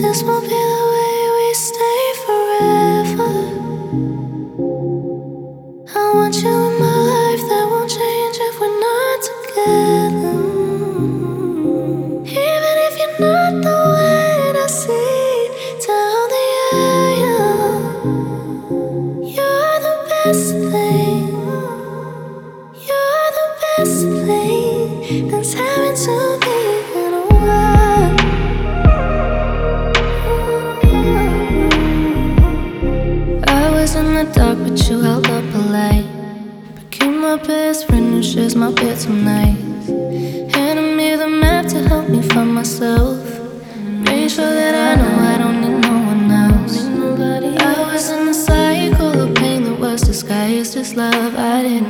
this won't be the way we stay forever. I want you in my life, that won't change if we're not together. Even if you're not the one I see down the aisle, you're the best thing. You're the best thing that's happened to me in a while. I was in the dark, but you held up a light. Became my best friend who shares my bed tonight. Handed me the map to help me find myself. Made sure that I know I don't need no one else. I was in the cycle of pain that was disguised as love. I didn't